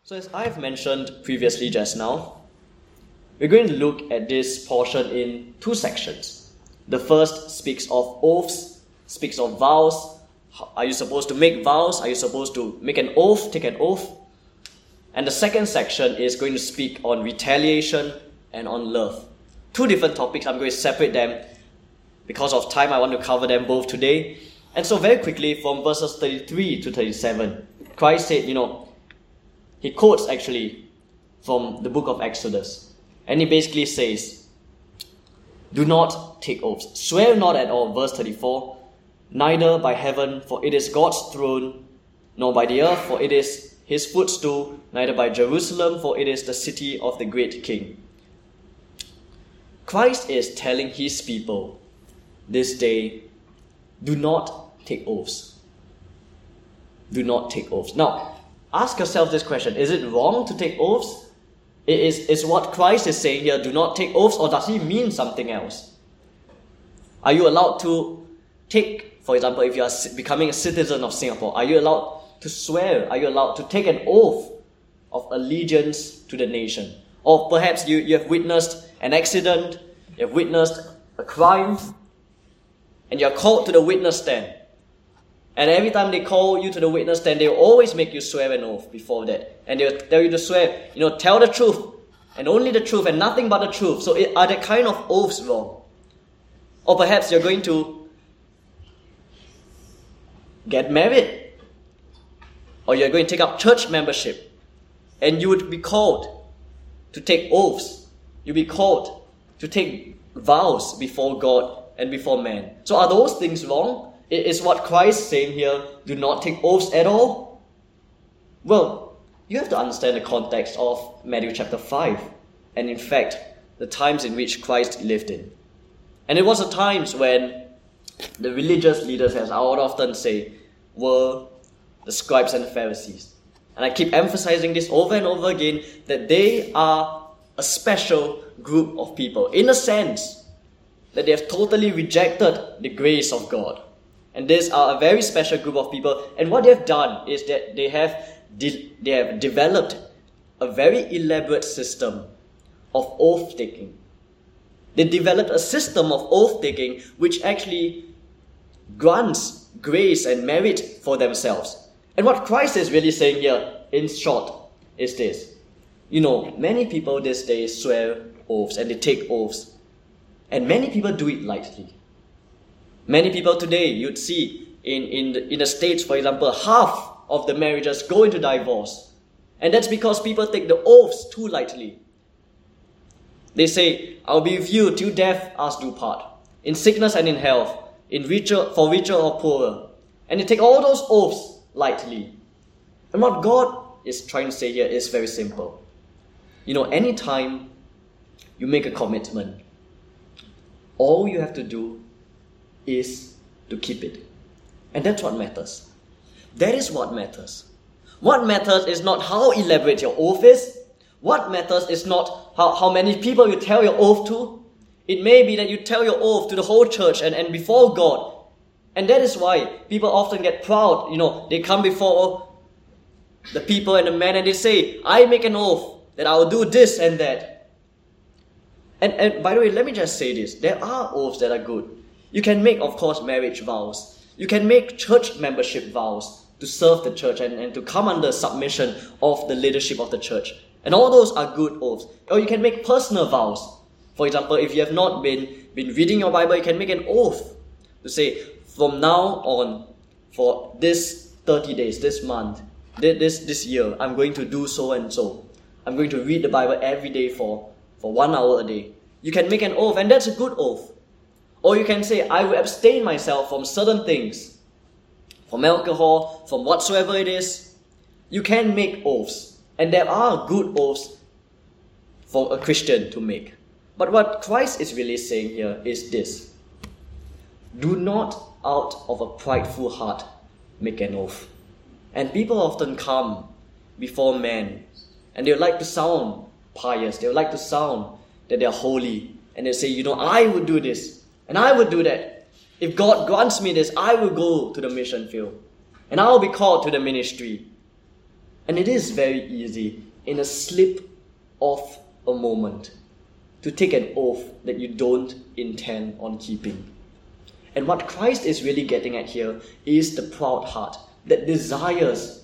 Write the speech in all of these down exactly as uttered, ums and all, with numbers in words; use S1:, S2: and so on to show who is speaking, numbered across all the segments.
S1: So as I've mentioned previously just now, we're going to look at this portion in two sections. The first speaks of oaths, speaks of vows. Are you supposed to make vows? Are you supposed to make an oath, take an oath? And the second section is going to speak on retaliation and on love. Two different topics. I'm going to separate them. Because of time, I want to cover them both today. And so very quickly, from verses thirty-three to thirty-seven, Christ said, you know, he quotes actually from the book of Exodus. And he basically says, do not take oaths. Swear not at all, verse thirty-four, neither by heaven, for it is God's throne, nor by the earth, for it is his footstool, neither by Jerusalem, for it is the city of the great king. Christ is telling his people this day, do not take oaths. Do not take oaths. Now, ask yourself this question. Is it wrong to take oaths? Is, is what Christ is saying here, do not take oaths, or does he mean something else? Are you allowed to take, for example, if you are becoming a citizen of Singapore, are you allowed to swear? Are you allowed to take an oath of allegiance to the nation? Or perhaps you, you have witnessed an accident, you have witnessed a crime, and you are called to the witness stand. And every time they call you to the witness stand, they will always make you swear an oath before that. And they will tell you to swear, you know, tell the truth, and only the truth, and nothing but the truth. So it, are that kind of oaths wrong? Or perhaps you're going to get married, or you're going to take up church membership, and you would be called to take oaths. You'll be called to take vows before God and before man. So are those things wrong? Is what Christ saying here, do not take oaths at all? Well, you have to understand the context of Matthew chapter five, and in fact, the times in which Christ lived in. And it was the times when the religious leaders, as I would often say, were the scribes and the Pharisees. And I keep emphasizing this over and over again, that they are a special group of people, in a sense that they have totally rejected the grace of God. And these are a very special group of people. And what they have done is that they have de- they have developed a very elaborate system of oath-taking. They developed a system of oath-taking which actually grants grace and merit for themselves. And what Christ is really saying here, in short, is this. You know, many people these days swear oaths and they take oaths. And many people do it lightly. Many people today, you'd see in, in, the, in the States, for example, half of the marriages go into divorce. And that's because people take the oaths too lightly. They say, I'll be with you till death us do part. In sickness and in health, in richer, for richer or poorer. And they take all those oaths lightly. And what God is trying to say here is very simple. You know, anytime you make a commitment, all you have to do is to keep it. And that's what matters. That is what matters. What matters is not how elaborate your oath is. What matters is not how, how many people you tell your oath to. It may be that you tell your oath to the whole church and, and before God. And that is why people often get proud. You know, they come before the people and the men and they say, I make an oath that I will do this and that. And, and by the way, let me just say this. There are oaths that are good. You can make, of course, marriage vows. You can make church membership vows to serve the church and, and to come under submission of the leadership of the church. And all those are good oaths. Or you can make personal vows. For example, if you have not been, been reading your Bible, you can make an oath to say, from now on, for this thirty days, this month, this, this year, I'm going to do so and so. I'm going to read the Bible every day for, for one hour a day. You can make an oath, and that's a good oath. Or you can say, I will abstain myself from certain things, from alcohol, from whatsoever it is. You can make oaths. And there are good oaths for a Christian to make. But what Christ is really saying here is this. Do not out of a prideful heart make an oath. And people often come before men and they would like to sound pious. They would like to sound that they are holy. And they say, you know, I would do this. And I would do that. If God grants me this, I will go to the mission field. And I will be called to the ministry. And it is very easy, in a slip of a moment, to take an oath that you don't intend on keeping. And what Christ is really getting at here is the proud heart that desires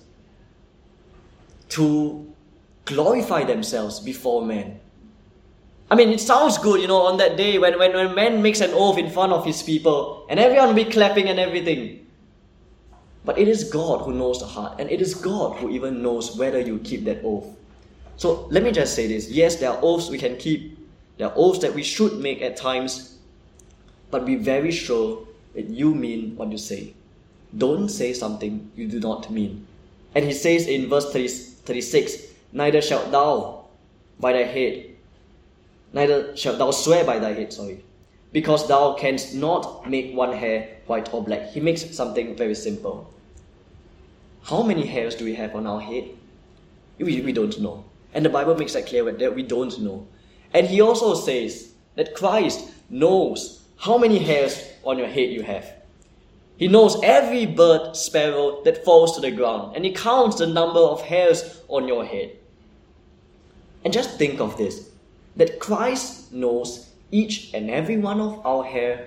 S1: to glorify themselves before men. I mean, it sounds good, you know, on that day when, when, when man makes an oath in front of his people and everyone will be clapping and everything. But it is God who knows the heart, and it is God who even knows whether you keep that oath. So let me just say this. Yes, there are oaths we can keep. There are oaths that we should make at times. But be very sure that you mean what you say. Don't say something you do not mean. And he says in verse thirty-six, neither shalt thou by thy head, neither shalt thou swear by thy head, sorry, because thou canst not make one hair white or black. He makes something very simple. How many hairs do we have on our head? We, we don't know. And the Bible makes that clear that we don't know. And he also says that Christ knows how many hairs on your head you have. He knows every bird, sparrow that falls to the ground. And he counts the number of hairs on your head. And just think of this, that Christ knows each and every one of our hair.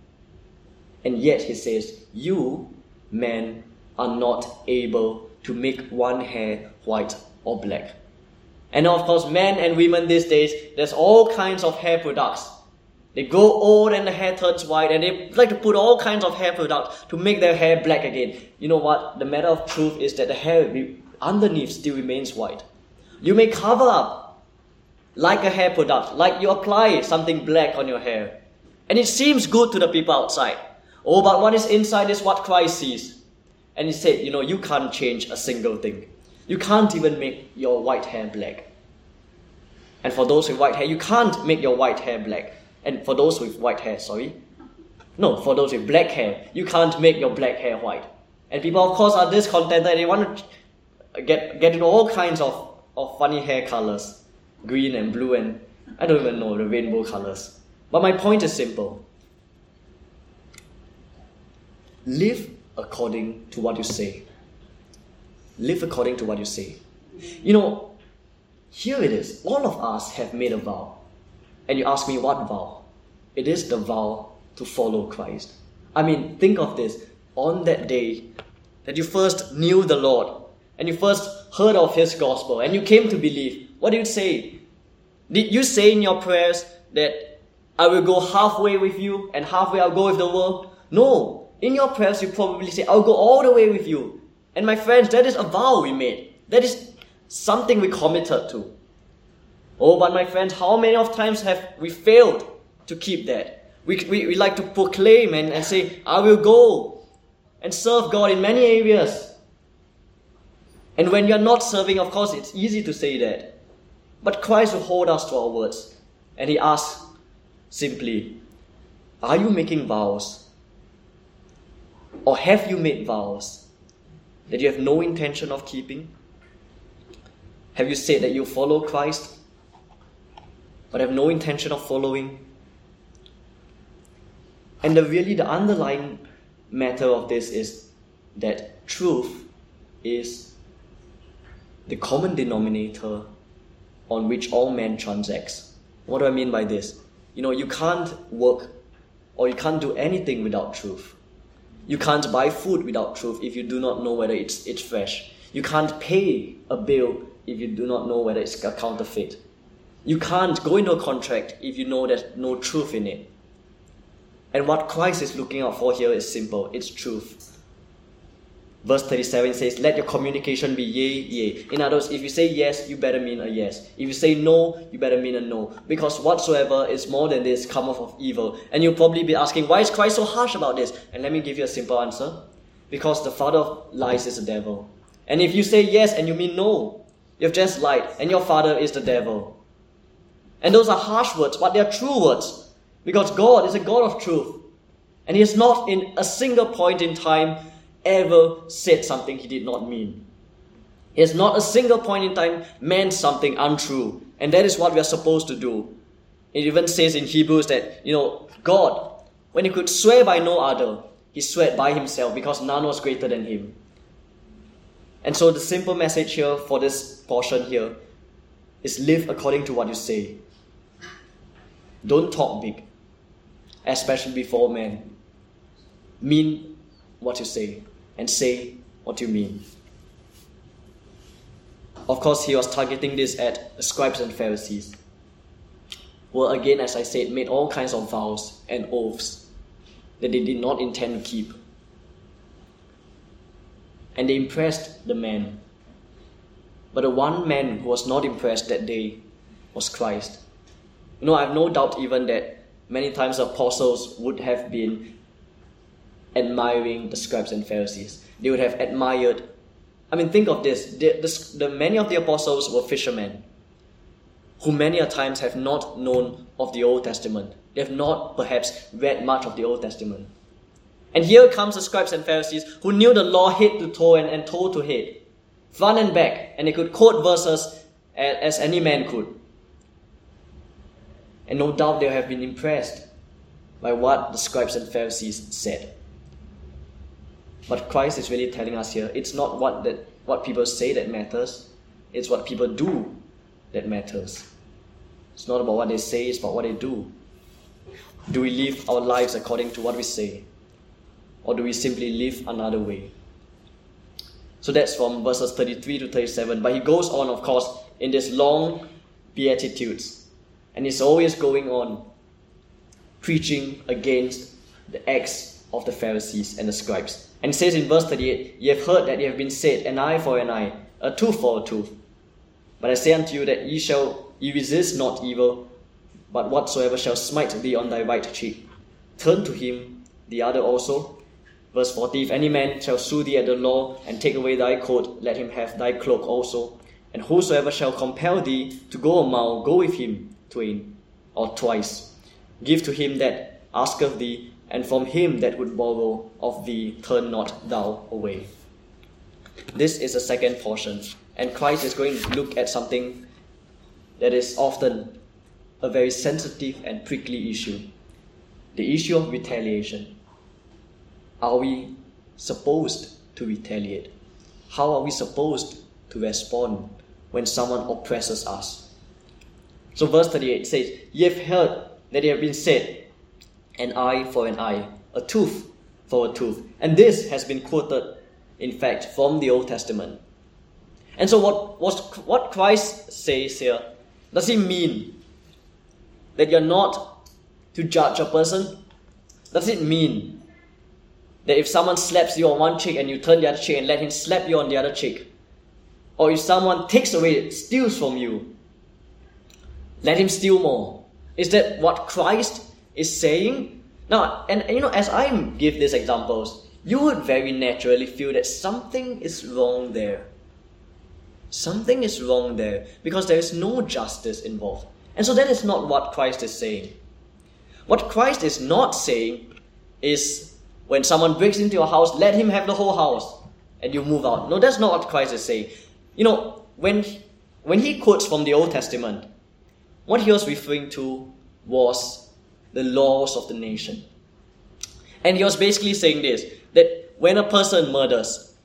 S1: And yet he says, you, men, are not able to make one hair white or black. And of course, men and women these days, there's all kinds of hair products. They grow old and the hair turns white, and they like to put all kinds of hair products to make their hair black again. You know what? The matter of truth is that the hair underneath still remains white. You may cover up like a hair product, like you apply something black on your hair. And it seems good to the people outside. Oh, but what is inside is what Christ sees. And he said, you know, you can't change a single thing. You can't even make your white hair black. And for those with white hair, you can't make your white hair black. And for those with white hair, sorry. No, for those with black hair, you can't make your black hair white. And people, of course, are discontented. They want to get, get into all kinds of, of funny hair colors. Green and blue and I don't even know the rainbow colors. But my point is simple. Live according to what you say. Live according to what you say. You know, here it is. All of us have made a vow. And you ask me, what vow? It is the vow to follow Christ. I mean, think of this. On that day that you first knew the Lord, and you first heard of His gospel, and you came to believe, what did you say? Did you say in your prayers that I will go halfway with you, and halfway I'll go with the world? No. In your prayers, you probably say, I'll go all the way with you. And my friends, that is a vow we made. That is something we committed to. Oh, but my friends, how many of times have we failed to keep that? We, we, we like to proclaim and, and say, I will go and serve God in many areas. And when you're not serving, of course, it's easy to say that. But Christ will hold us to our words. And He asks simply, are you making vows? Or have you made vows that you have no intention of keeping? Have you said that you follow Christ, but have no intention of following? And the really the underlying matter of this is that truth is the common denominator on which all men transacts. What do I mean by this? You know, you can't work or you can't do anything without truth. You can't buy food without truth if you do not know whether it's, it's fresh. You can't pay a bill if you do not know whether it's a counterfeit. You can't go into a contract if you know there's no truth in it. And what Christ is looking out for here is simple. It's truth. Verse thirty-seven says, let your communication be yea, yea. In other words, if you say yes, you better mean a yes. If you say no, you better mean a no. Because whatsoever is more than this cometh of evil. And you'll probably be asking, why is Christ so harsh about this? And let me give you a simple answer. Because the father of lies is the devil. And if you say yes and you mean no, you've just lied. And your father is the devil. And those are harsh words, but they are true words. Because God is a God of truth. And He has not in a single point in time ever said something He did not mean. He has not a single point in time meant something untrue. And that is what we are supposed to do. It even says in Hebrews that, you know, God, when He could swear by no other, He swore by Himself because none was greater than Him. And so the simple message here for this portion here is live according to what you say. Don't talk big, especially before men. Mean what you say and say what you mean. Of course, he was targeting this at the scribes and Pharisees, who again, as I said, made all kinds of vows and oaths that they did not intend to keep. And they impressed the man. But the one man who was not impressed that day was Christ. You know, I have no doubt even that many times the apostles would have been admiring the scribes and Pharisees. They would have admired. I mean, think of this. The, the, the many of the apostles were fishermen who many a times have not known of the Old Testament. They have not perhaps read much of the Old Testament. And here comes the scribes and Pharisees who knew the law head to toe and, and toe to head, front and back, and they could quote verses as, as any man could. And no doubt they have been impressed by what the scribes and Pharisees said. But Christ is really telling us here, it's not what that what people say that matters, it's what people do that matters. It's not about what they say, it's about what they do. Do we live our lives according to what we say? Or do we simply live another way? So that's from verses thirty-three to thirty-seven. But he goes on, of course, in this long Beatitudes. And he's always going on preaching against the acts of the Pharisees and the scribes. And it says in verse thirty-eight, "Ye have heard that it have been said, an eye for an eye, a tooth for a tooth. But I say unto you that ye shall ye resist not evil, but whatsoever shall smite thee on thy right cheek, turn to him the other also." Verse forty, "If any man shall sue thee at the law, and take away thy coat, let him have thy cloak also. And whosoever shall compel thee to go a mile, go with him twain or twice. Give to him that asketh thee, and from him that would borrow of thee, turn not thou away." This is the second portion. And Christ is going to look at something that is often a very sensitive and prickly issue. The issue of retaliation. Are we supposed to retaliate? How are we supposed to respond when someone oppresses us? So verse thirty-eight says, "Ye have heard that it have been said, an eye for an eye, a tooth for a tooth." And this has been quoted, in fact, from the Old Testament. And so what, what, what Christ says here, does he mean that you're not to judge a person? Does it mean that if someone slaps you on one cheek and you turn the other cheek and let him slap you on the other cheek? Or if someone takes away, steals from you, let him steal more? Is that what Christ is saying? Now, and, and you know, as I give these examples, you would very naturally feel that something is wrong there. Something is wrong there because there is no justice involved. And so that is not what Christ is saying. What Christ is not saying is when someone breaks into your house, let him have the whole house and you move out. No, that's not what Christ is saying. You know, when, when he quotes from the Old Testament, what he was referring to was the laws of the nation. And he was basically saying this, that when a person murders,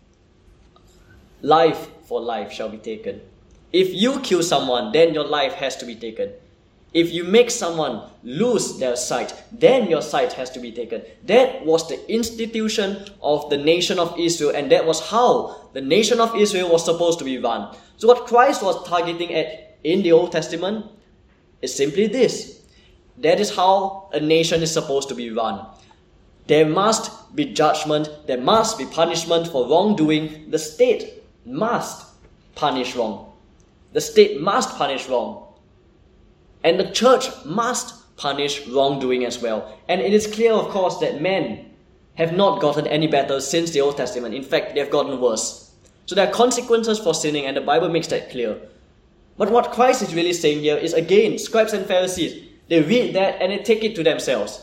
S1: life for life shall be taken. If you kill someone, then your life has to be taken. If you make someone lose their sight, then your sight has to be taken. That was the institution of the nation of Israel, and that was how the nation of Israel was supposed to be run. So what Christ was targeting at in the Old Testament is simply this. That is how a nation is supposed to be run. There must be judgment, there must be punishment for wrongdoing. The state must punish wrong. The state must punish wrong. And the church must punish wrongdoing as well. And it is clear, of course, that men have not gotten any better since the Old Testament. In fact, they have gotten worse. So there are consequences for sinning, and the Bible makes that clear. But what Christ is really saying here is, again, scribes and Pharisees, they read that and they take it to themselves.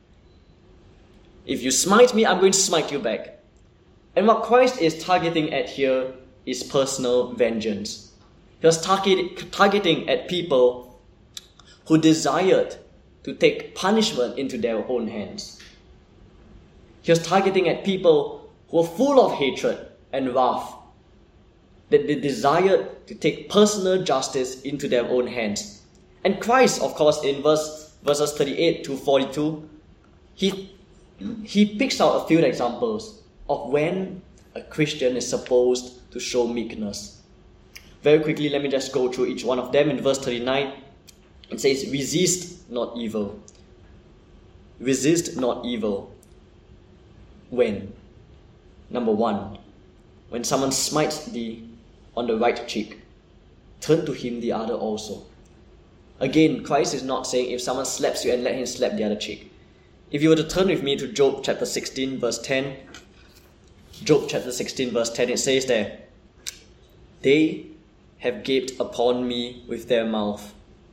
S1: If you smite me, I'm going to smite you back. And what Christ is targeting at here is personal vengeance. He was target, targeting at people who desired to take punishment into their own hands. He was targeting at people who were full of hatred and wrath. that they desired to take personal justice into their own hands. And Christ, of course, in verse verses thirty-eight to forty-two, he, he picks out a few examples of when a Christian is supposed to show meekness. Very quickly, let me just go through each one of them. In verse thirty-nine, it says, resist not evil. Resist not evil. When? Number one, when someone smites thee on the right cheek, turn to him the other also. Again, Christ is not saying if someone slaps you and let him slap the other cheek. If you were to turn with me to Job chapter sixteen verse ten, Job chapter sixteen verse ten, it says there, they have gaped upon me with their mouth.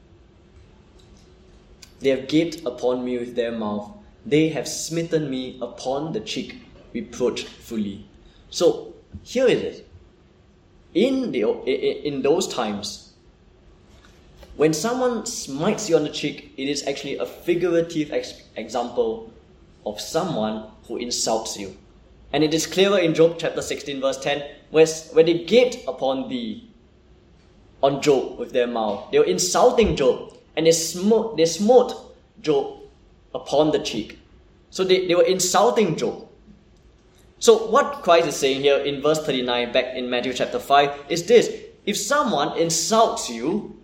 S1: They have gaped upon me with their mouth. They have smitten me upon the cheek reproachfully. So here it is. In the in those times, when someone smites you on the cheek, it is actually a figurative ex- example of someone who insults you. And it is clearer in Job chapter sixteen verse ten, where, where they gaped upon thee, on Job with their mouth. They were insulting Job, and they smote, they smote Job upon the cheek. So they, they were insulting Job. So what Christ is saying here in verse thirty-nine, back in Matthew chapter five, is this. If someone insults you,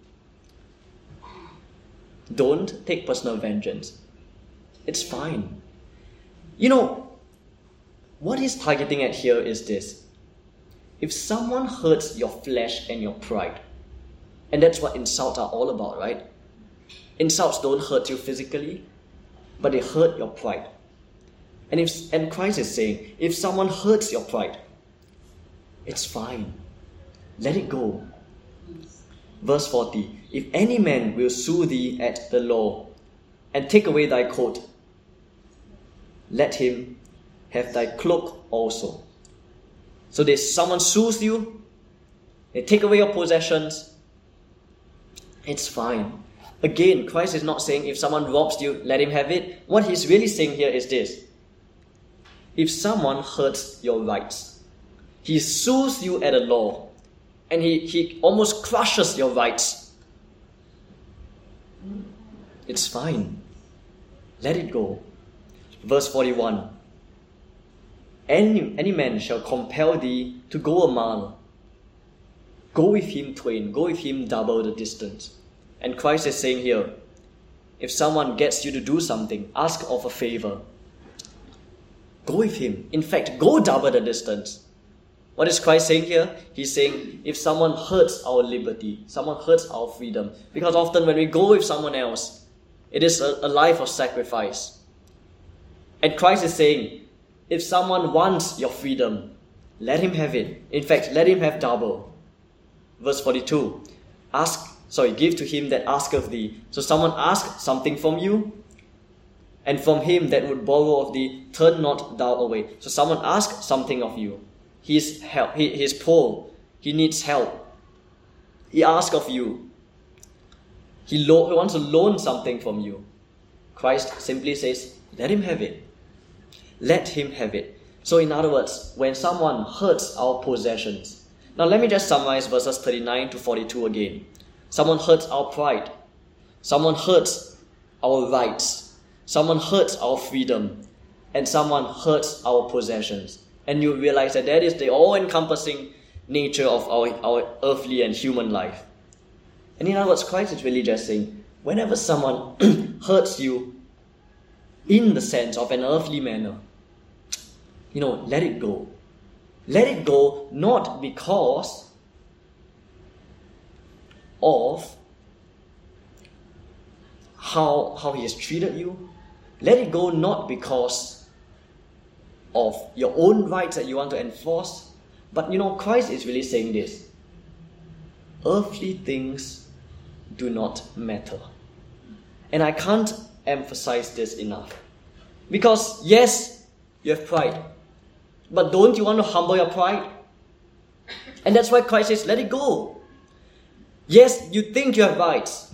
S1: don't take personal vengeance. It's fine. You know, what he's targeting at here is this. If someone hurts your flesh and your pride, and that's what insults are all about, right? Insults don't hurt you physically, but they hurt your pride. And if and Christ is saying, if someone hurts your pride, it's fine. Let it go. Verse forty, if any man will sue thee at the law, and take away thy coat, let him have thy cloak also. So there's someone sues you, they take away your possessions, it's fine. Again, Christ is not saying if someone robs you, let him have it. What he's really saying here is this. If someone hurts your rights, he sues you at a law, and he, he almost crushes your rights, it's fine. Let it go. Verse forty-one. Any, any man shall compel thee to go a mile. Go with him twain, go with him double the distance. And Christ is saying here, if someone gets you to do something, ask of a favor. Go with him. In fact, go double the distance. What is Christ saying here? He's saying, if someone hurts our liberty, someone hurts our freedom, because often when we go with someone else, it is a, a life of sacrifice. And Christ is saying, if someone wants your freedom, let him have it. In fact, let him have double. Verse forty-two, ask, sorry, give to him that asketh thee. So someone asks something from you, and from him that would borrow of thee, turn not thou away. So someone asks something of you. He is help. He, he is poor. He needs help. He asks of you. He, lo- he wants to loan something from you. Christ simply says, let him have it. Let him have it. So in other words, when someone hurts our possessions. Now let me just summarize verses thirty-nine to forty-two again. Someone hurts our pride. Someone hurts our rights. Someone hurts our freedom. And someone hurts our possessions. And you realize that that is the all-encompassing nature of our, our earthly and human life. And in other words, Christ is really just saying, whenever someone hurts you in the sense of an earthly manner, you know, let it go. Let it go not because of how, how he has treated you. Let it go not because of your own rights that you want to enforce. But you know, Christ is really saying this. Earthly things do not matter. And I can't emphasize this enough. Because yes, you have pride. But don't you want to humble your pride? And that's why Christ says, let it go. Yes, you think you have rights.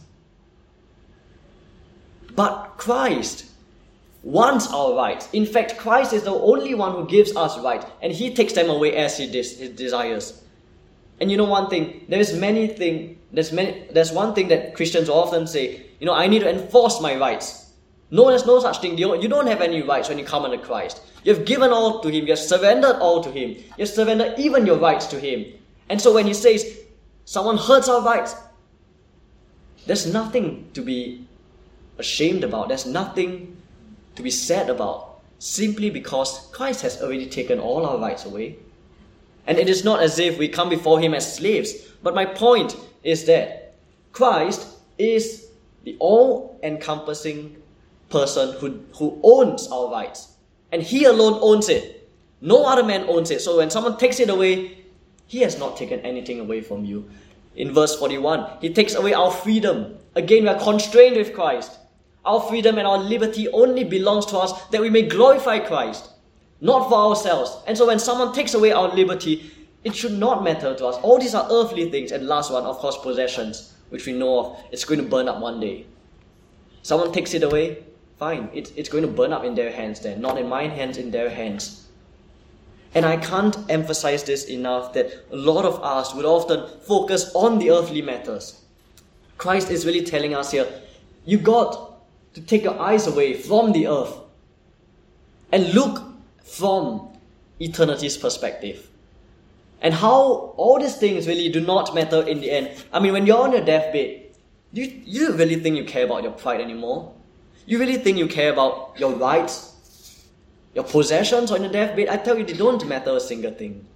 S1: But Christ wants our rights. In fact, Christ is the only one who gives us rights. And he takes them away as he, des- he desires. And you know one thing, there is many thing, there's many, there's one thing that Christians often say, you know, I need to enforce my rights. No, there's no such thing. You don't have any rights when you come under Christ. You've given all to Him. You've surrendered all to Him. You've surrendered even your rights to Him. And so when He says, someone hurts our rights, there's nothing to be ashamed about. There's nothing to be sad about. Simply because Christ has already taken all our rights away. And it is not as if we come before Him as slaves. But my point is that Christ is the all-encompassing person who, who owns our rights. And He alone owns it. No other man owns it. So when someone takes it away, He has not taken anything away from you. In verse forty-one, He takes away our freedom. Again, we are constrained with Christ. Our freedom and our liberty only belongs to us that we may glorify Christ, not for ourselves. And so when someone takes away our liberty, it should not matter to us. All these are earthly things. And last one, of course, possessions, which we know of. It's going to burn up one day. Someone takes it away, fine. It's, it's going to burn up in their hands then, not in my hands, in their hands. And I can't emphasize this enough that a lot of us would often focus on the earthly matters. Christ is really telling us here, you got to take your eyes away from the earth and look from eternity's perspective. And how all these things really do not matter in the end. I mean, when you're on your deathbed, do you, you really think you care about your pride anymore? You really think you care about your rights, your possessions on your deathbed? I tell you, they don't matter a single thing.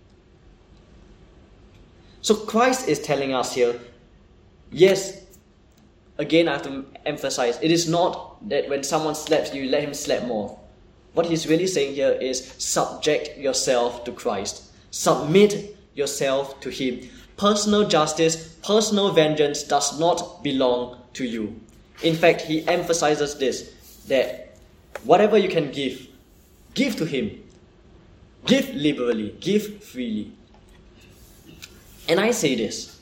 S1: So Christ is telling us here, yes, again I have to emphasize, it is not that when someone slaps you, let him slap more. What He's really saying here is subject yourself to Christ. Submit yourself to Him. Personal justice, personal vengeance does not belong to you. In fact, He emphasizes this, that whatever you can give, give to Him. Give liberally, give freely. And I say this,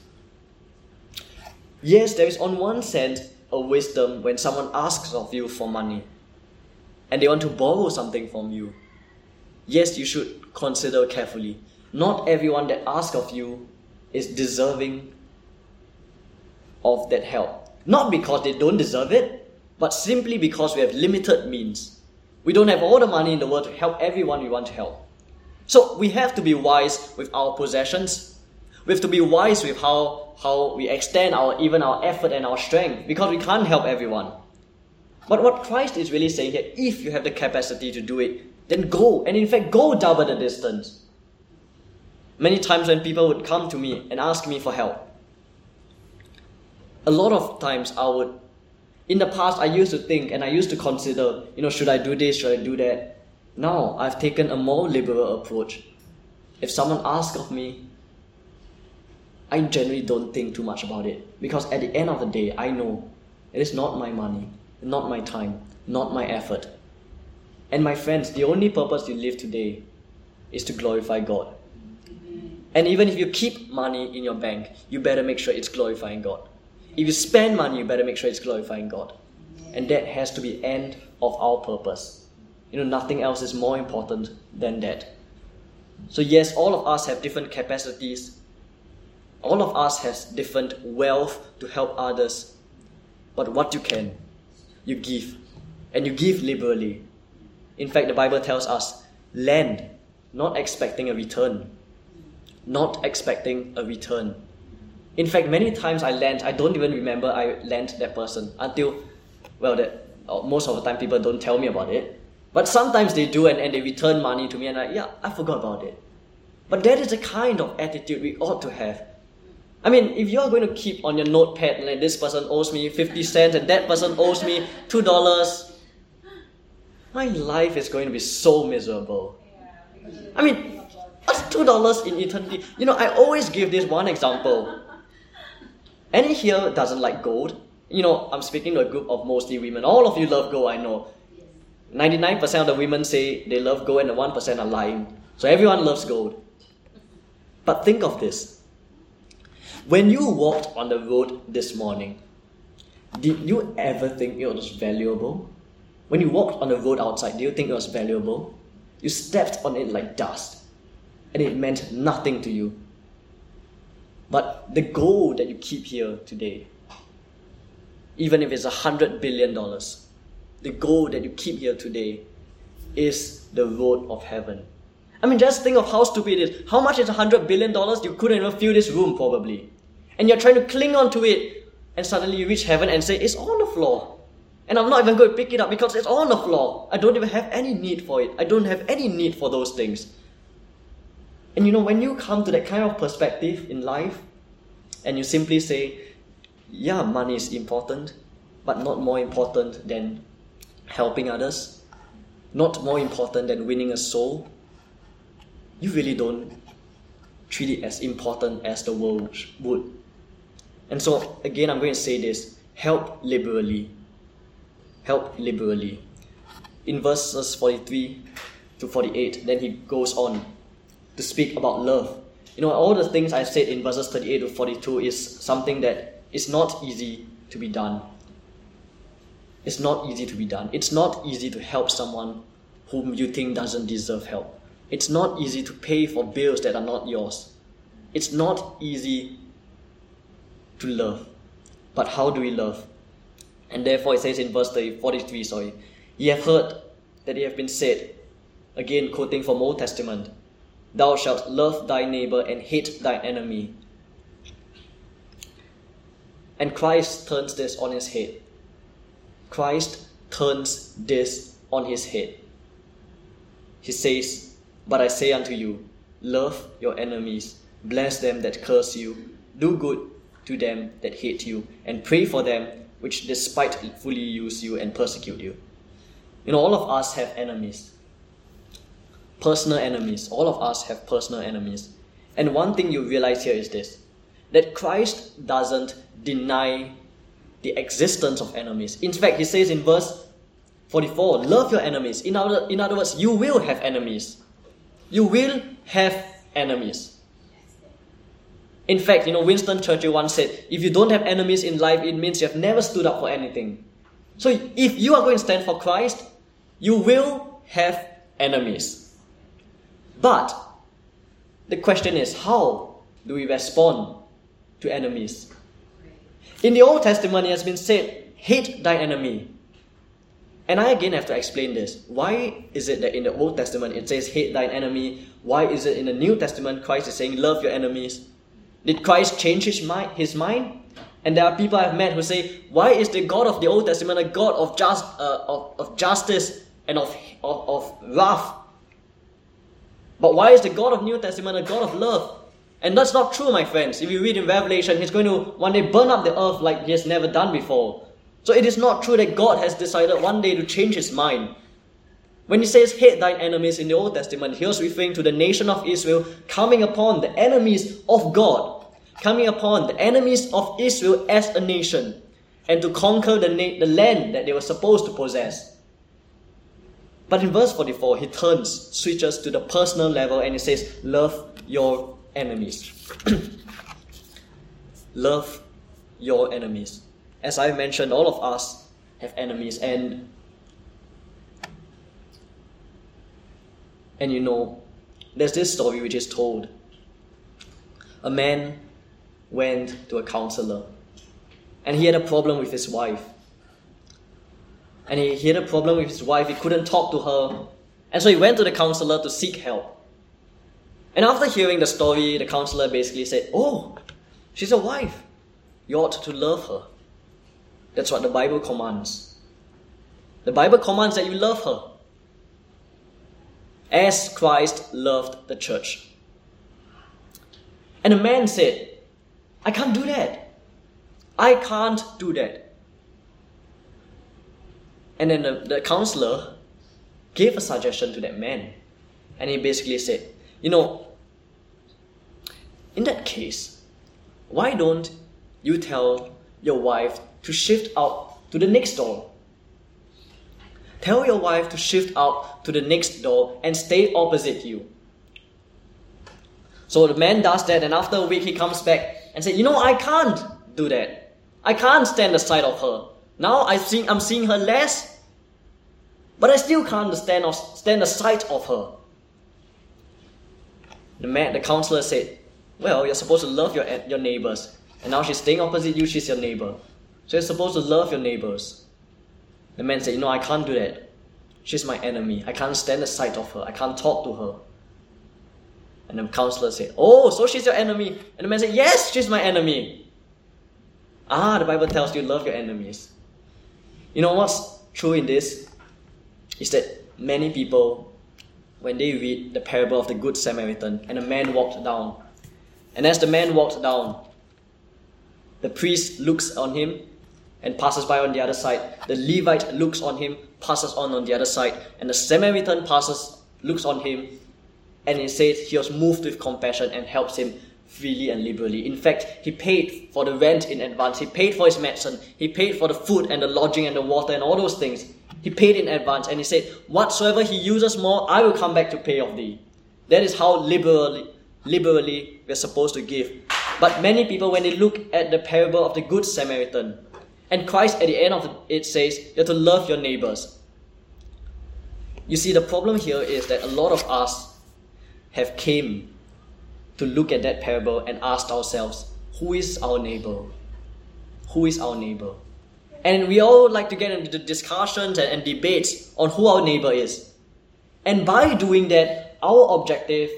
S1: yes, there is on one sense a wisdom when someone asks of you for money and they want to borrow something from you. Yes, you should consider carefully. Not everyone that asks of you is deserving of that help. Not because they don't deserve it, but simply because we have limited means. We don't have all the money in the world to help everyone we want to help. So we have to be wise with our possessions. We have to be wise with how, how we extend our even our effort and our strength, because we can't help everyone. But what Christ is really saying here, if you have the capacity to do it, then go. And in fact, go double the distance. Many times when people would come to me and ask me for help, a lot of times I would, in the past I used to think and I used to consider, you know, should I do this, should I do that? Now I've taken a more liberal approach. If someone asks of me, I generally don't think too much about it, because at the end of the day, I know it is not my money, not my time, not my effort. And my friends, the only purpose you live today is to glorify God. And even if you keep money in your bank, you better make sure it's glorifying God. If you spend money, you better make sure it's glorifying God. And that has to be the end of our purpose. You know, nothing else is more important than that. So yes, all of us have different capacities. All of us has different wealth to help others. But what you can, you give. And you give liberally. In fact, the Bible tells us, lend, not expecting a return. Not expecting a return. In fact, many times I lent, I don't even remember I lent that person until, well, that most of the time people don't tell me about it. But sometimes they do, and, and they return money to me, and I, yeah, I forgot about it. But that is the kind of attitude we ought to have. I mean, if you're going to keep on your notepad, like this person owes me fifty cents and that person owes me two dollars, my life is going to be so miserable. I mean, what's two dollars in eternity? You know, I always give this one example. Any here doesn't like gold? You know, I'm speaking to a group of mostly women. All of you love gold, I know. ninety-nine percent of the women say they love gold and the one percent are lying. So everyone loves gold. But think of this. When you walked on the road this morning, did you ever think it was valuable? When you walked on the road outside, do you think it was valuable? You stepped on it like dust, and it meant nothing to you. But the gold that you keep here today, even if it's a hundred billion dollars, the gold that you keep here today is the road of heaven. I mean, just think of how stupid it is. How much is a hundred billion dollars? You couldn't even fill this room probably. And you're trying to cling on to it, and suddenly you reach heaven and say, it's on the floor. And I'm not even going to pick it up because it's on the floor. I don't even have any need for it. I don't have any need for those things. And you know, when you come to that kind of perspective in life, and you simply say, yeah, money is important, but not more important than helping others, not more important than winning a soul, you really don't treat it as important as the world would. And so, again, I'm going to say this, help liberally. Help liberally. In verses forty-three to forty-eight, then he goes on to speak about love. You know, all the things I said in verses thirty-eight to forty-two is something that is not easy to be done. It's not easy to be done. It's not easy to help someone whom you think doesn't deserve help. It's not easy to pay for bills that are not yours. It's not easy to love. But how do we love? And therefore it says in verse forty-three, sorry, ye have heard that it have been said, again quoting from Old Testament, thou shalt love thy neighbor and hate thy enemy. And Christ turns this on his head. Christ turns this on his head. He says, but I say unto you, love your enemies, bless them that curse you, do good to them that hate you, and pray for them which despitefully use you and persecute you. You know, all of us have enemies. Personal enemies. All of us have personal enemies. And one thing you realize here is this, that Christ doesn't deny the existence of enemies. In fact, he says in verse forty-four, love your enemies. In other, in other words, you will have enemies. You will have enemies. In fact, you know, Winston Churchill once said, if you don't have enemies in life, it means you have never stood up for anything. So if you are going to stand for Christ, you will have enemies. But the question is, how do we respond to enemies? In the Old Testament, it has been said, hate thy enemy. And I again have to explain this. Why is it that in the Old Testament it says, hate thine enemy? Why is it in the New Testament Christ is saying, love your enemies? Did Christ change his mind, his mind? And there are people I've met who say, why is the God of the Old Testament a God of just uh, of, of justice and of, of, of wrath? But why is the God of New Testament a God of love? And that's not true, my friends. If you read in Revelation, he's going to one day burn up the earth like he has never done before. So it is not true that God has decided one day to change his mind. When he says, hate thine enemies in the Old Testament, he was referring to the nation of Israel coming upon the enemies of God. Coming upon the enemies of Israel as a nation, and to conquer the, na- the land that they were supposed to possess. But in verse forty-four, he turns, switches to the personal level, and he says, love your enemies. Love your enemies. As I mentioned, all of us have enemies, and and you know, there's this story which is told. A man went to a counselor, and he had a problem with his wife. And he, he had a problem with his wife, he couldn't talk to her, and so he went to the counselor to seek help. And after hearing the story, the counselor basically said, oh, she's a wife, you ought to love her. That's what the Bible commands. The Bible commands that you love her, as Christ loved the church. And the man said, I can't do that. I can't do that. And then the, the counselor gave a suggestion to that man. And he basically said, you know, in that case, why don't you tell your wife to shift out to the next door? Tell your wife to shift out to the next door and stay opposite you. So the man does that, and after a week he comes back and says, you know, I can't do that. I can't stand the sight of her. Now I think I'm seeing her less, but I still can't stand, stand the sight of her. The man, the counselor said, Well, you're supposed to love your, your neighbors. And now she's staying opposite you, she's your neighbor. So you're supposed to love your neighbors. The man said, you know, I can't do that. She's my enemy. I can't stand the sight of her. I can't talk to her. And the counselor said, oh, so she's your enemy. And the man said, yes, she's my enemy. Ah, the Bible tells you love your enemies. You know what's true in this? Is that many people, when they read the parable of the Good Samaritan, and a man walked down, and as the man walked down, the priest looks on him and passes by on the other side. The Levite looks on him, passes on on the other side. And the Samaritan passes, looks on him, and it says he was moved with compassion and helps him freely and liberally. In fact, he paid for the rent in advance. He paid for his medicine. He paid for the food and the lodging and the water and all those things. He paid in advance, and he said, whatsoever he uses more, I will come back to pay of thee. That is how liberally, liberally we're supposed to give. But many people, when they look at the parable of the Good Samaritan, and Christ at the end of it says, you have to love your neighbors. You see, the problem here is that a lot of us have came to look at that parable and asked ourselves, who is our neighbor? Who is our neighbor? And we all like to get into discussions and, and debates on who our neighbor is. And by doing that, our objective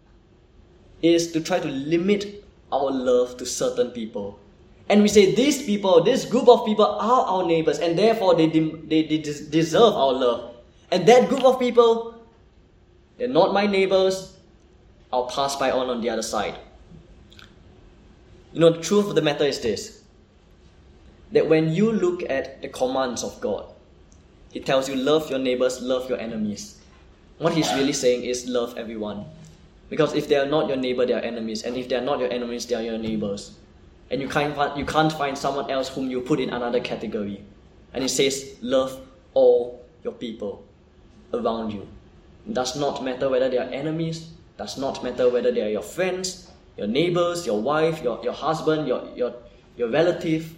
S1: is to try to limit our love to certain people. And we say these people, this group of people are our neighbors, and therefore they, de- they, they deserve our love. And that group of people, they're not my neighbors, I'll pass by on on the other side. You know, the truth of the matter is this, that when you look at the commands of God, He tells you love your neighbors, love your enemies. What He's really saying is love everyone. Because if they are not your neighbor, they are enemies. And if they are not your enemies, they are your neighbors. And you can't find, you can't find someone else whom you put in another category. And it says, love all your people around you. It does not matter whether they are enemies. Does not matter whether they are your friends, your neighbors, your wife, your, your husband, your, your, your relative.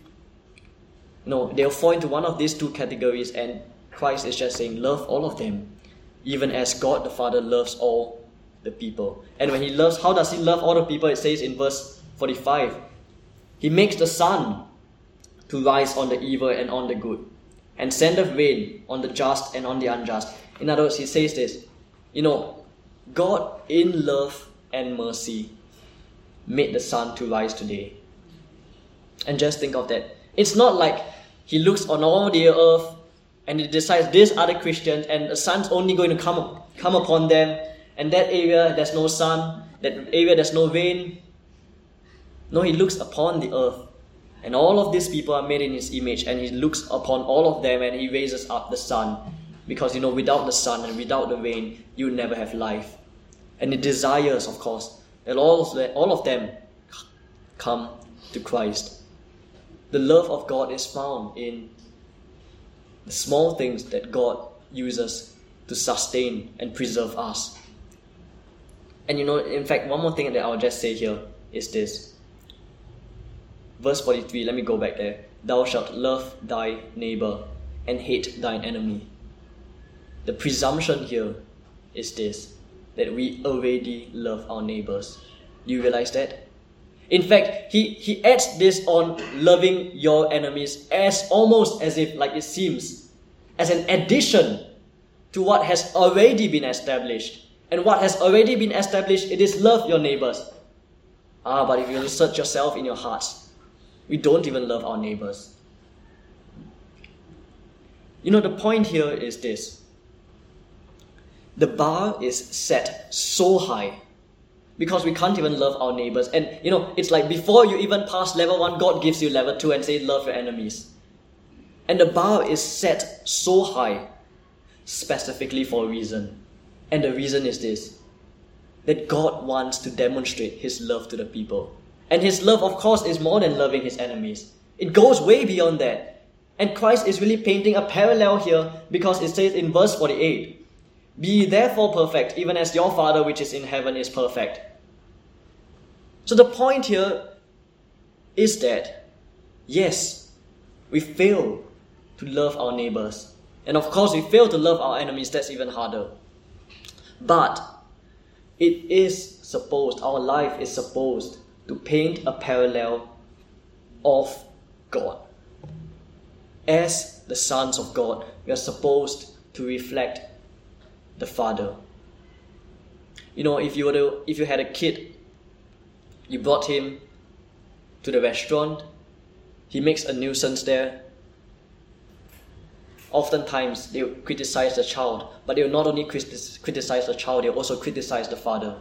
S1: No, they'll fall into one of these two categories, and Christ is just saying, love all of them. Even as God the Father loves all the people. And when He loves, how does He love all the people? It says in verse forty-five, He makes the sun to rise on the evil and on the good, and sendeth rain on the just and on the unjust. In other words, He says this, you know, God in love and mercy made the sun to rise today. And just think of that. It's not like He looks on all the earth and He decides these are the Christians and the sun's only going to come, come upon them, and that area there's no sun, that area there's no rain. No, He looks upon the earth, and all of these people are made in His image, and He looks upon all of them and He raises up the sun. Because, you know, without the sun and without the rain, you never have life. And He desires, of course, that all of them, all of them come to Christ. The love of God is found in the small things that God uses to sustain and preserve us. And you know, in fact, one more thing that I'll just say here is this. Verse forty-three, let me go back there. Thou shalt love thy neighbor and hate thine enemy. The presumption here is this, that we already love our neighbors. Do you realize that? In fact, he, he adds this on loving your enemies as almost as if, like it seems, as an addition to what has already been established. And what has already been established, it is love your neighbors. Ah, but if you search yourself in your hearts, we don't even love our neighbors. You know, the point here is this. The bar is set so high because we can't even love our neighbors. And, you know, it's like before you even pass level one, God gives you level two and says, love your enemies. And the bar is set so high specifically for a reason. And the reason is this, that God wants to demonstrate His love to the people. And His love, of course, is more than loving His enemies. It goes way beyond that. And Christ is really painting a parallel here because it says in verse forty-eight, be ye therefore perfect, even as your Father which is in heaven is perfect. So the point here is that, yes, we fail to love our neighbors. And of course, we fail to love our enemies. That's even harder. But It is supposed, our life is supposed to paint a parallel of God. As the sons of God, we are supposed to reflect the Father. You know, if you were to, if you had a kid, you brought him to the restaurant, he makes a nuisance there. Oftentimes, they will criticize the child, but they will not only criticize the child, they will also criticize the father.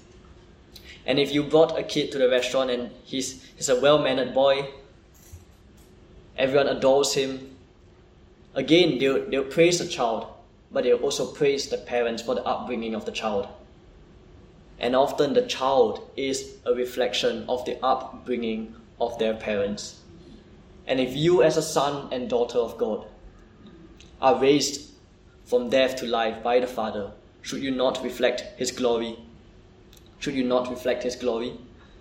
S1: And if you brought a kid to the restaurant and he's, he's a well-mannered boy, everyone adores him, again, they'll, they'll praise the child, but they'll also praise the parents for the upbringing of the child. And often the child is a reflection of the upbringing of their parents. And if you as a son and daughter of God are raised from death to life by the Father, should you not reflect His glory? Should you not reflect His glory?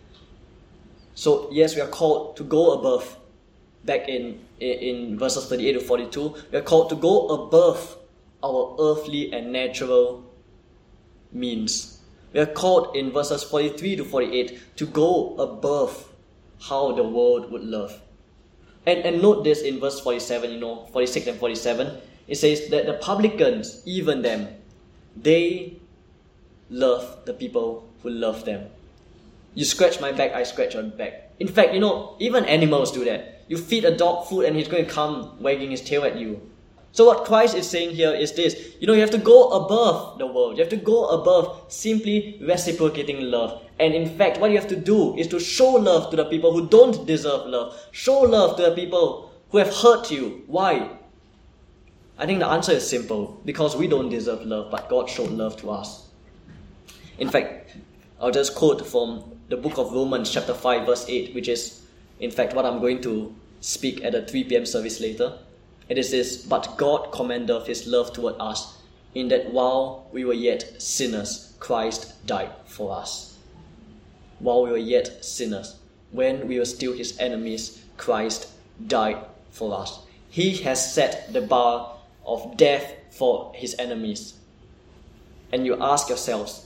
S1: So yes, we are called to go above. Back in, in verses thirty-eight to forty-two, we are called to go above our earthly and natural means. We are called in verses forty-three to forty-eight to go above how the world would love. And, and note this in verse forty-seven, you know, forty-six and forty-seven. It says that the publicans, even them, they love the people who love them. You scratch my back, I scratch your back. In fact, you know, even animals do that. You feed a dog food and he's going to come wagging his tail at you. So what Christ is saying here is this. You know, you have to go above the world. You have to go above simply reciprocating love. And in fact, what you have to do is to show love to the people who don't deserve love. Show love to the people who have hurt you. Why? I think the answer is simple. Because we don't deserve love, but God showed love to us. In fact, I'll just quote from the book of Romans chapter five verse eight, which is in fact what I'm going to speak at the three p.m. service later. It is this: but God commendeth His love toward us, in that while we were yet sinners, Christ died for us. While we were yet sinners, when we were still His enemies, Christ died for us. He has set the bar of death for His enemies. And you ask yourselves,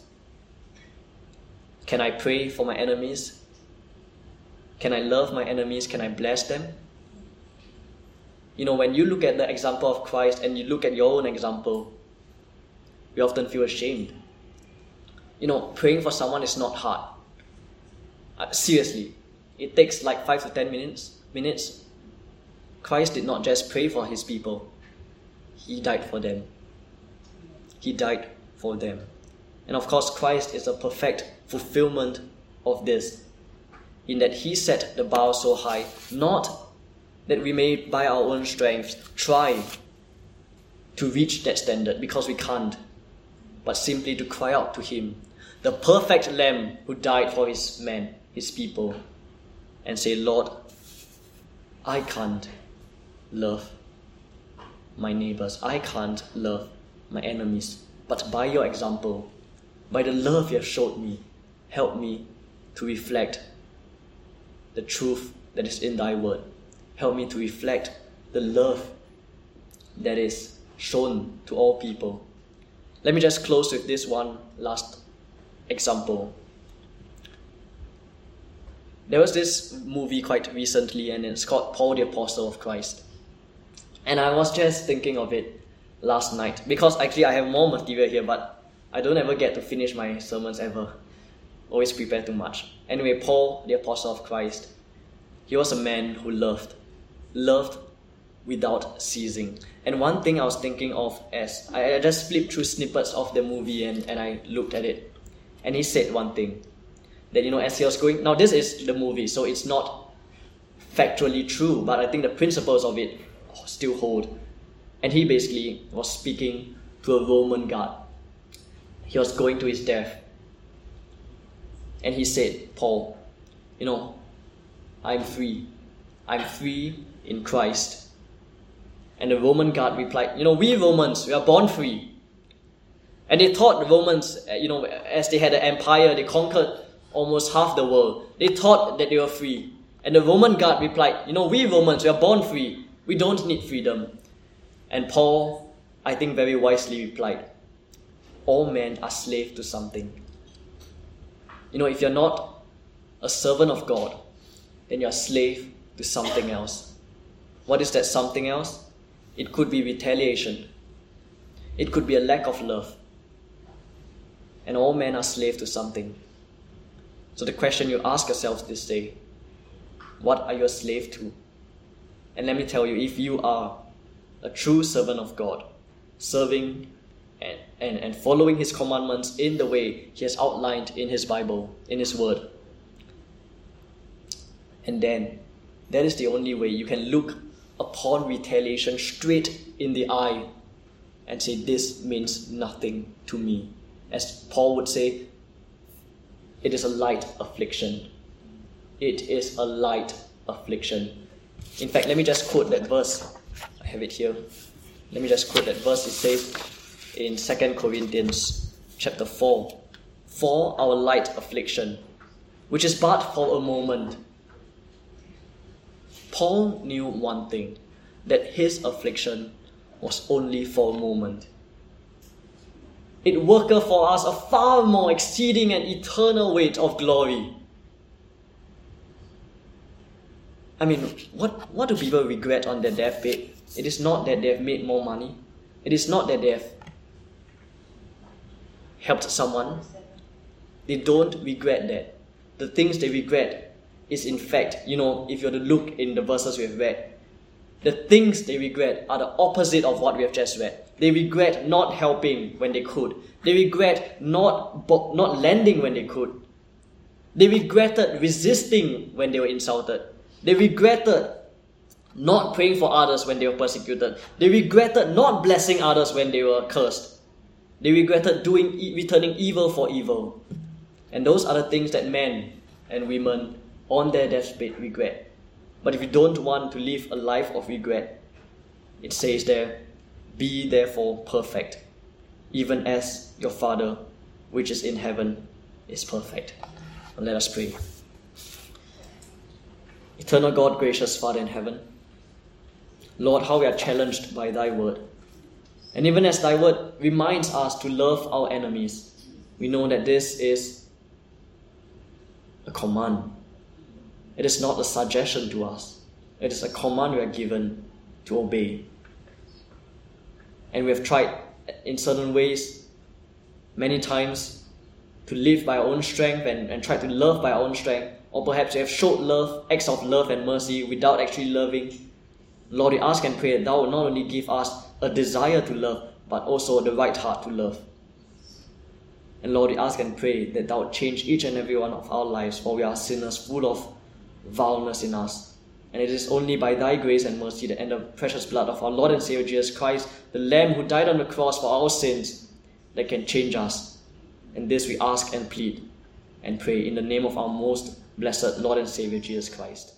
S1: can I pray for my enemies? Can I love my enemies? Can I bless them? You know, when you look at the example of Christ and you look at your own example, we often feel ashamed. You know, praying for someone is not hard. Uh, seriously, it takes like five to ten minutes. Minutes. Christ did not just pray for His people. He died for them. He died for them. And of course, Christ is a perfect fulfillment of this, in that He set the bar so high, not that we may by our own strength try to reach that standard, because we can't, but simply to cry out to Him, the perfect Lamb who died for His men, His people, and say, Lord, I can't love my neighbors, I can't love my enemies, but by your example, by the love you have showed me, help me to reflect the truth that is in Thy word. Help me to reflect the love that is shown to all people. Let me just close with this one last example. There was this movie quite recently, and it's called Paul the Apostle of Christ. And I was just thinking of it last night, because actually I have more material here, but I don't ever get to finish my sermons ever. Always prepare too much. Anyway, Paul the Apostle of Christ, he was a man who loved. Loved without ceasing. And one thing I was thinking of as I just flipped through snippets of the movie and, and I looked at it. And he said one thing. That, you know, as he was going... Now, this is the movie, so it's not factually true, but I think the principles of it still hold. And he basically was speaking to a Roman guard. He was going to his death. And he said, Paul, you know, I'm free. I'm free in Christ. And the Roman guard replied, you know, we Romans, we are born free. And they thought the Romans, you know, as they had an empire, they conquered almost half the world. They thought that they were free. And the Roman guard replied, you know, we Romans, we are born free. We don't need freedom. And Paul, I think very wisely replied, all men are slaves to something. You know, if you're not a servant of God, then you're a slave to something else. What is that something else? It could be retaliation. It could be a lack of love. And all men are slaves to something. So the question you ask yourselves this day, what are you a slave to? And let me tell you, if you are a true servant of God, serving and, and, and following His commandments in the way He has outlined in His Bible, in His Word, and then that is the only way you can look upon retaliation straight in the eye and say, this means nothing to me. As Paul would say, it is a light affliction. It is a light affliction. In fact, let me just quote that verse. I have it here. Let me just quote that verse. It says in Second Corinthians chapter four, for our light affliction, which is but for a moment. Paul knew one thing, that his affliction was only for a moment. It worketh for us a far more exceeding and eternal weight of glory. I mean, what, what do people regret on their deathbed? It is not that they have made more money. It is not that they have helped someone. They don't regret that. The things they regret is, in fact, you know, if you were to look in the verses we have read, the things they regret are the opposite of what we have just read. They regret not helping when they could. They regret not, not lending when they could. They regretted resisting when they were insulted. They regretted not praying for others when they were persecuted. They regretted not blessing others when they were cursed. They regretted doing, returning evil for evil. And those are the things that men and women on their deathbed regret. But if you don't want to live a life of regret, it says there, be therefore perfect, even as your Father which is in heaven is perfect. And let us pray. Eternal God, gracious Father in heaven, Lord, how we are challenged by Thy word. And even as Thy word reminds us to love our enemies, we know that this is a command. It is not a suggestion to us. It is a command we are given to obey. And we have tried in certain ways, many times, to live by our own strength and, and try to love by our own strength. Or perhaps we have showed love, acts of love and mercy without actually loving. Lord, we ask and pray that Thou will not only give us a desire to love, but also the right heart to love. And Lord, we ask and pray that Thou will change each and every one of our lives, for we are sinners full of vileness in us. And it is only by Thy grace and mercy and the precious blood of our Lord and Savior Jesus Christ, the Lamb who died on the cross for our sins, that can change us. And this we ask and plead and pray in the name of our most blessed Lord and Savior Jesus Christ.